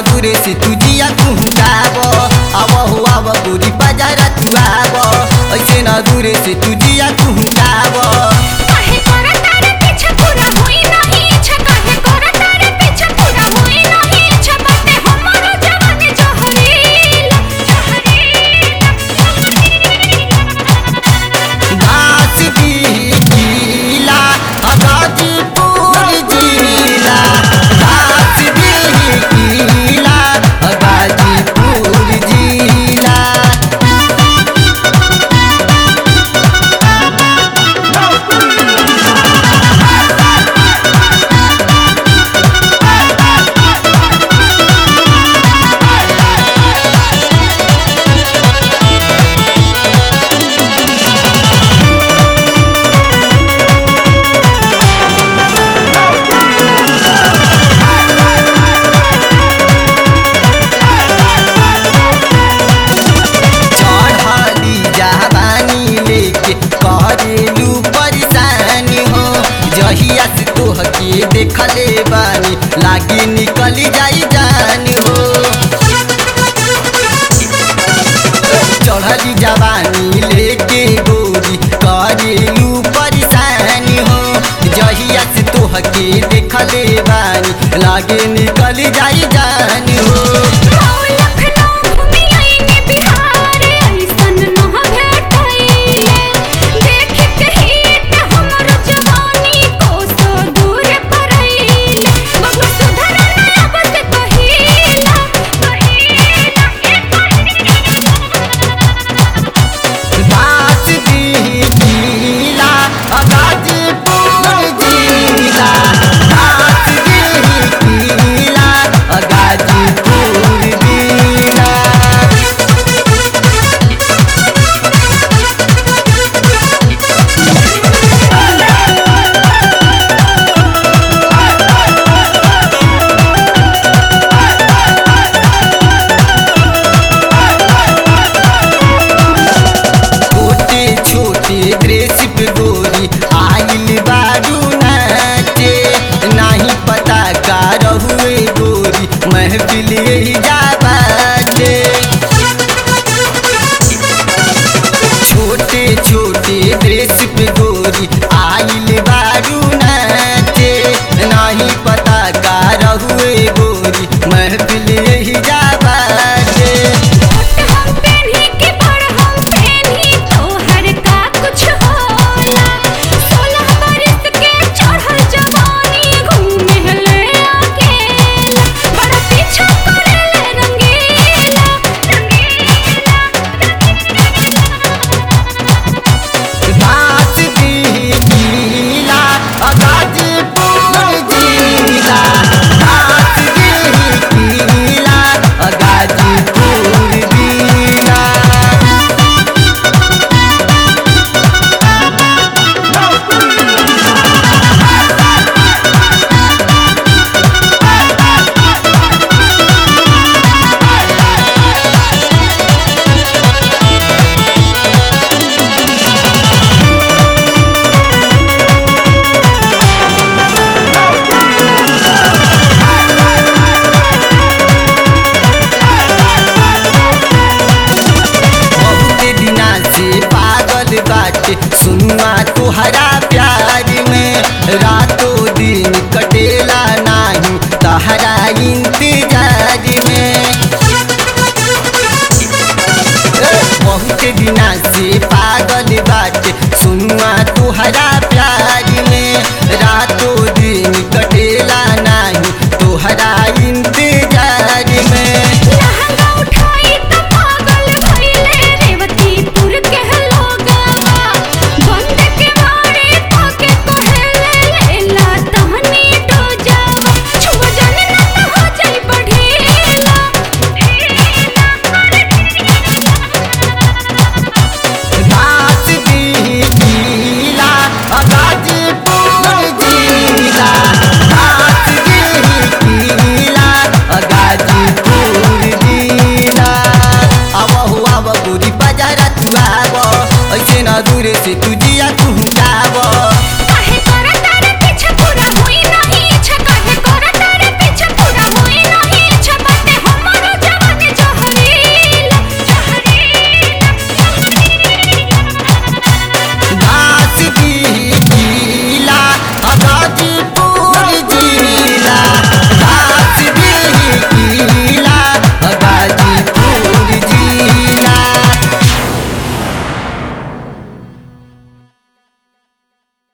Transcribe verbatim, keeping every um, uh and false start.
दूरे से तुझिया कुहुकाव आव हो आव गोरी बाजारा तू आव ऐसे न दूरे से तुझिया कुहुकाव काहे करा तारे पीछे पूरा होई नहीं इच्छा काहे करा तारे पीछे पूरा होई नहीं इच्छा बाटे हमारा जवानी जहरीला घास दी गीला गाजीपुर जिला घास दी गीला गाजीपुर जिला चढ़ली जवानी लेके करेलू परेशानी हो जहिया से तोहके देखले बानी लागी निकल जाई जान हो चढ़ली जवानी लेके गोरी करेलू परेशानी हो जहिया से तोहके देखले बानी लागे निकल जाई जान हो लखनऊ घूमी आईने बिहार ऐसन न भेटैले देख के हिट हमर जवानी कोसो दूर परैले बबू सुधर ना बस कहिला कहिला घास दी गीला गाजीपुर जिला घास दी गीला गाजीपुर जिला छोटे छोटे ड्रेस पे गोरी आइल बारू नाचे नहीं पता का रहुए गोरी महफिल यही जा